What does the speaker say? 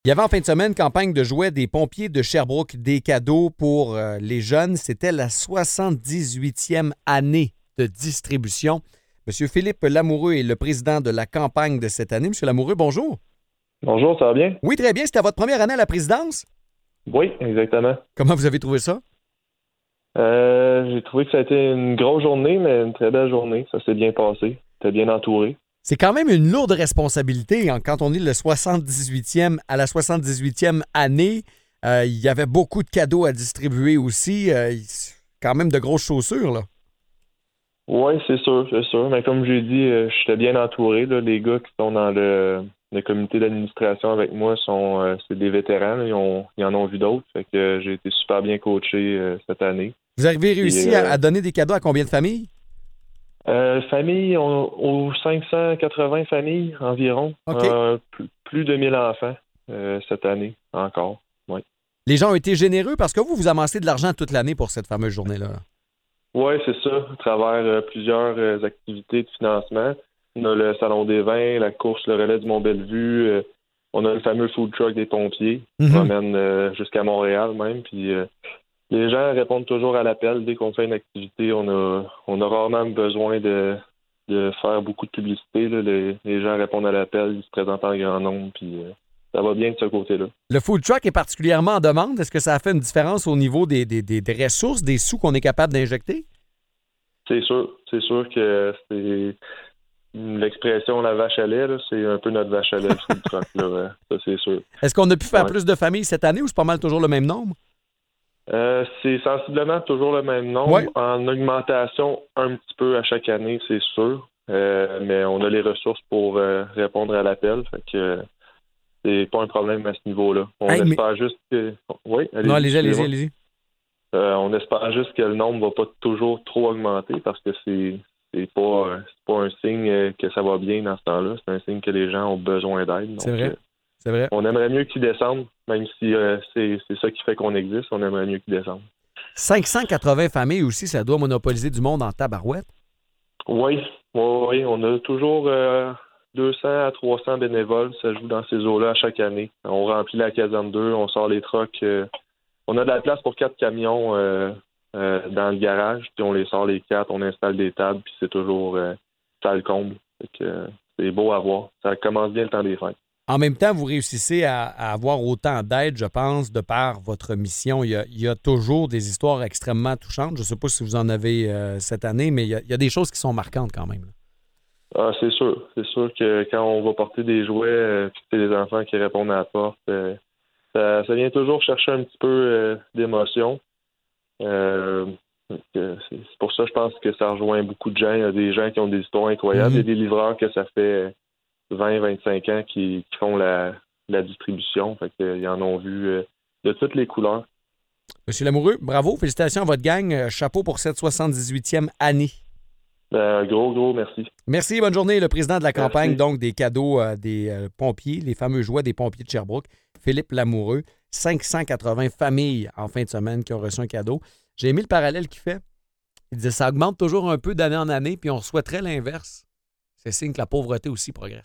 Il y avait en fin de semaine campagne de jouets des pompiers de Sherbrooke, des cadeaux pour les jeunes. C'était la 78e année de distribution. Monsieur Philippe Lamoureux est le président de la campagne de cette année. Monsieur Lamoureux, bonjour. Bonjour, ça va bien? Oui, très bien. C'était votre première année à la présidence? Oui, exactement. Comment vous avez trouvé ça? J'ai trouvé que ça a été une grosse journée, mais une très belle journée. Ça s'est bien passé. J'étais bien entouré. C'est quand même une lourde responsabilité quand on est le 78e à la 78e année. Il y avait beaucoup de cadeaux à distribuer aussi. Quand même de grosses chaussures, là. Oui, c'est sûr. Mais comme j'ai dit, j'étais bien entouré. Là. Les gars qui sont dans le comité d'administration avec moi c'est des vétérans. Là. Ils en ont vu d'autres. Fait que j'ai été super bien coaché cette année. Vous avez réussi à donner des cadeaux à combien de familles? Famille, aux 580 familles environ. OK. Plus de 1000 enfants cette année encore. Oui. Les gens ont été généreux parce que vous amassez de l'argent toute l'année pour cette fameuse journée-là. Oui, c'est ça. À travers plusieurs activités de financement. On a le Salon des vins, la course, le relais du Mont-Bellevue. On a le fameux food truck des pompiers qui promène jusqu'à Montréal même. Puis les gens répondent toujours à l'appel. Dès qu'on fait une activité, on a rarement besoin de faire beaucoup de publicité. Là. Les gens répondent à l'appel, ils se présentent en grand nombre. Puis ça va bien de ce côté-là. Le food truck est particulièrement en demande. Est-ce que ça a fait une différence au niveau des ressources, des sous qu'on est capable d'injecter? C'est sûr. C'est sûr que c'est l'expression la vache à lait, là, c'est un peu notre vache à lait, le food truck. Là, ça, c'est sûr. Est-ce qu'on a pu faire plus de familles cette année ou c'est pas mal toujours le même nombre? C'est sensiblement toujours le même nombre. Ouais. En augmentation un petit peu à chaque année, c'est sûr. Mais on a les ressources pour répondre à l'appel. Fait que c'est pas un problème à ce niveau-là. On espère juste que. Oui, non, allez-y. On espère juste que le nombre va pas toujours trop augmenter parce que c'est pas un signe que ça va bien dans ce temps-là. C'est un signe que les gens ont besoin d'aide. Donc, c'est vrai. On aimerait mieux qu'ils descendent, même si c'est ça qui fait qu'on existe. On aimerait mieux qu'ils descendent. 580 familles aussi, ça doit monopoliser du monde en tabarouette? Oui. On a toujours 200 à 300 bénévoles. Ça joue dans ces eaux-là à chaque année. On remplit la caserne 2, on sort les trucks. On a de la place pour 4 camions dans le garage, puis on les sort les 4, on installe des tables, puis c'est toujours ça le comble. C'est beau à voir. Ça commence bien le temps des fêtes. En même temps, vous réussissez à avoir autant d'aide, je pense, de par votre mission. Il y a toujours des histoires extrêmement touchantes. Je ne sais pas si vous en avez cette année, mais il y a des choses qui sont marquantes quand même. Ah, c'est sûr. C'est sûr que quand on va porter des jouets, puis c'est les enfants qui répondent à la porte, ça vient toujours chercher un petit peu d'émotion. C'est pour ça, je pense que ça rejoint beaucoup de gens. Il y a des gens qui ont des histoires incroyables. Il y a des livreurs que ça fait 20-25 ans qui font la distribution. Fait qu'ils en ont vu de toutes les couleurs. Monsieur Lamoureux, bravo. Félicitations à votre gang. Chapeau pour cette 78e année. Gros merci. Merci, bonne journée. Le président de la campagne, donc, des cadeaux des pompiers, les fameux jouets des pompiers de Sherbrooke, Philippe Lamoureux. 580 familles en fin de semaine qui ont reçu un cadeau. J'ai aimé le parallèle qu'il fait. Il disait ça augmente toujours un peu d'année en année, puis on souhaiterait l'inverse. C'est signe que la pauvreté aussi progresse.